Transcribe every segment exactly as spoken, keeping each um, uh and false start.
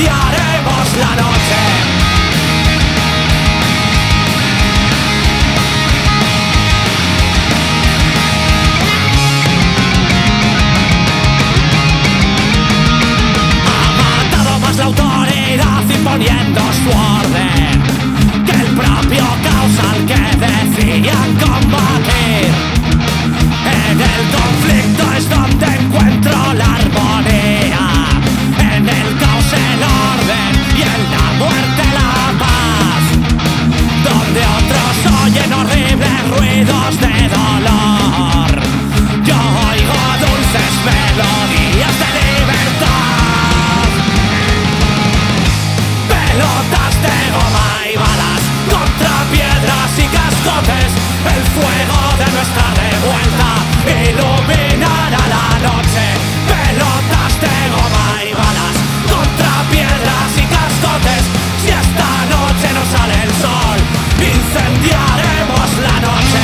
incendiaremos la noche. La autoridad imponiendo su orden, que el propio caos al que decían combatir. En el conflicto es donde encuentro la armonía, en el caos el orden y en la muerte la paz, donde otros oyen horribles ruidos de dolor, yo oigo dulces melodías de libertad. Pelotas de goma y balas contra piedras y cascotes, el fuego de nuestra revuelta iluminará la noche. Pelotas de goma y balas contra piedras y cascotes, si esta noche no sale el sol, incendiaremos la noche.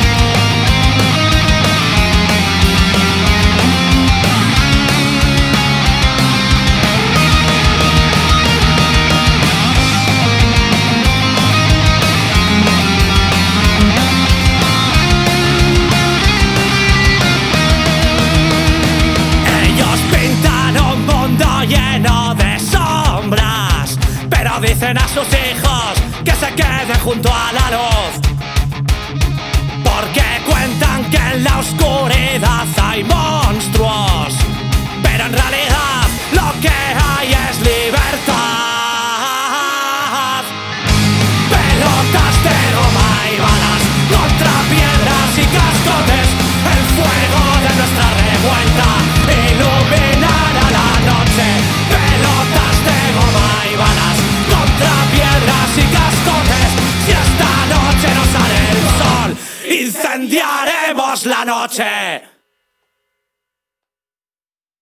Lleno de sombras, pero dicen a sus hijos que se queden junto a la luz, porque cuentan que en la oscuridad hay monstruos, pero en realidad lo que hay es libertad. Pelotas de goma y balas contra piedras y cascotes, el fuego de nuestra revuelta iluminará la noche. Pelotas de goma y balas contra piedras y cascotes, si esta noche no sale el sol, incendiaremos la noche.